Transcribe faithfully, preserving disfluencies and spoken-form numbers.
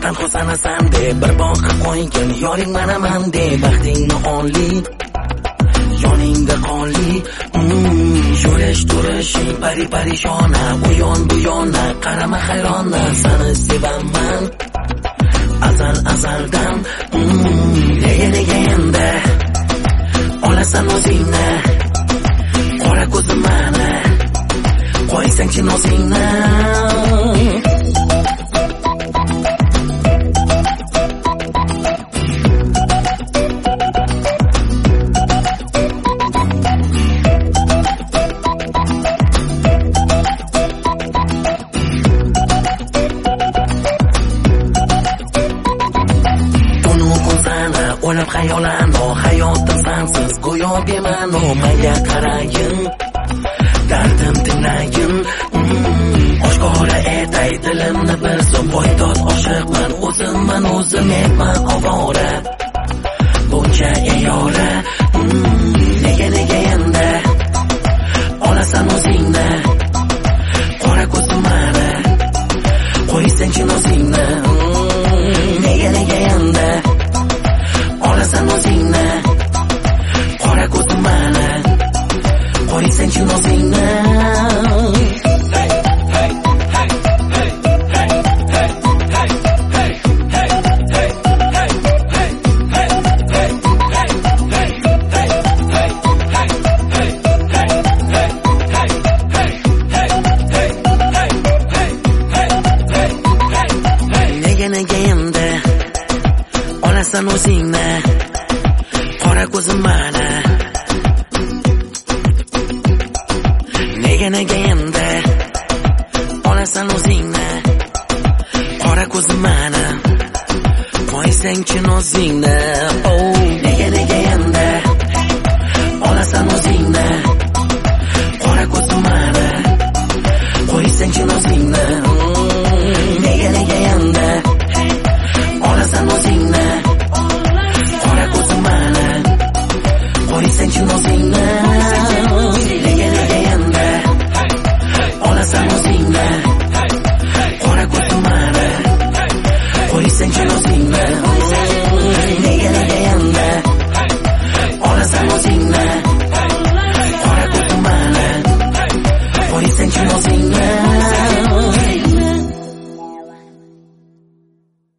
tanho sanasan deb bir boqib qo'ygin yoring manaman deb baxtingni onli yoningda qonli yurish turishing pari parishona u yon bu yona qarama hayrona seni sevaman azal azaldan nega nega endi olasan o'zingni qora ko'zim mani qo'ysangchi nozingni o'ylab xayolano hayotim sensiz go'yo bema'no menga qaragin dardim tinglayin oshkora etay dilimni bir so'm poydod oshiqman o'zimman o'zim etman ovora buncha eyora nega nega endi olasan o'zingni qora ko'zim mani qo'ysangchi nozingni nega nega endi olasan o'zingni qora ko'zim mani qo'ysangchi nozingni nega nega endi olasan o'zingni qora ko'zim mani nega nega endi olasan o'zingni qora ko'zim mani qo'ysangchi nozingni oh nega nega endi olasan o'zingni qora ko'zim mani qo'ysangchi nozingni nega nega endi olasan o'zingni qora ko'zim mani qo'ysangchi nozingni nega nega endi olasan o'zingni qora ko'zim mani qo'ysangchi nozingni